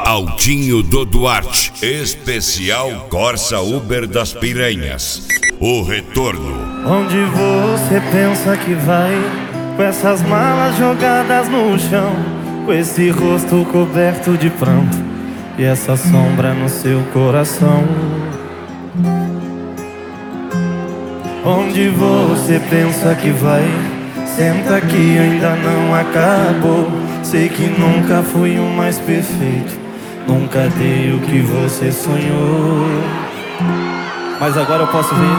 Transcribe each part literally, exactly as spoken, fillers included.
Aldinho do Duarte, especial Corsa Uber das Piranhas. O retorno. Onde você pensa que vai, com essas malas jogadas no chão, com esse rosto coberto de pranto e essa sombra no seu coração? Onde você pensa que vai, senta que ainda não acabou. Sei que nunca fui o mais perfeito, nunca dei o que você sonhou. Mas agora eu posso ver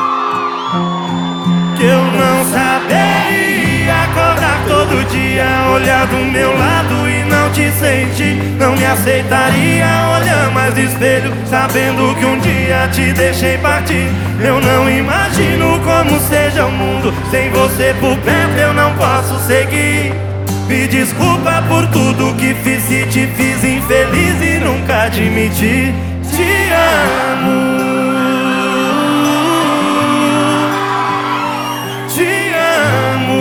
que eu não saberia acordar todo dia, olhar do meu lado e não te sentir. Não me aceitaria olhar mais no espelho, sabendo que um dia te deixei partir. Eu não imagino como seja o mundo sem você por perto, eu não posso seguir. Me desculpa por tudo que fiz, se te fiz infeliz e nunca admiti. Te amo, te amo,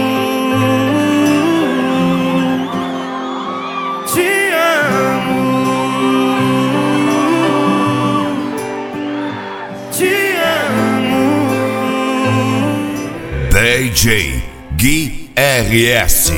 te amo, te amo. D J Gui R S.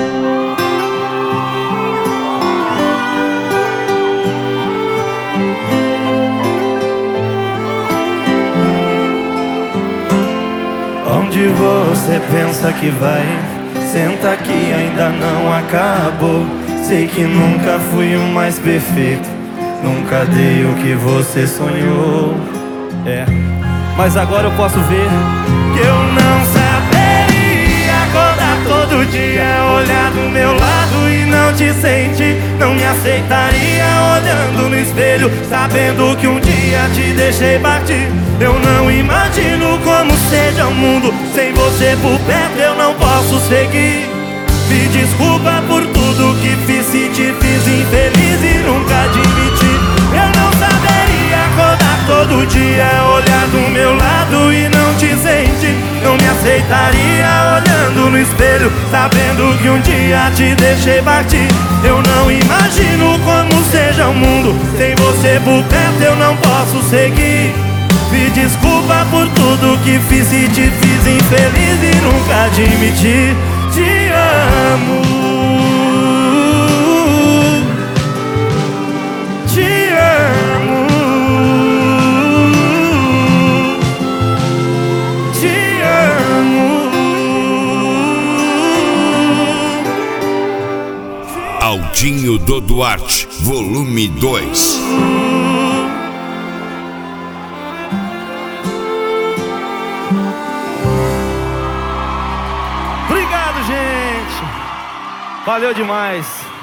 Onde você pensa que vai, senta que ainda não acabou. Sei que nunca fui o mais perfeito, nunca dei o que você sonhou. É, mas agora eu posso ver que eu não saberia acordar todo dia, olhar do meu lado e não te sentir. Não me aceitaria olhando no espelho, sabendo que um dia te deixei partir. Eu não imagino como seja o mundo sem você por perto, eu não posso seguir. Me desculpa por tudo que fiz, se te fiz infeliz e nunca admiti. Eu não saberia acordar todo dia, olhar do meu lado e não te sentir. Não me aceitaria olhando no espelho, sabendo que um dia te deixei partir. Eu não imagino como seja o mundo sem você por perto, eu não posso seguir. Me desculpa por tudo que fiz e te fiz infeliz e nunca admiti. Te amo, te amo, te amo. Aldinho do Duarte, volume dois. Obrigado, gente. Valeu demais.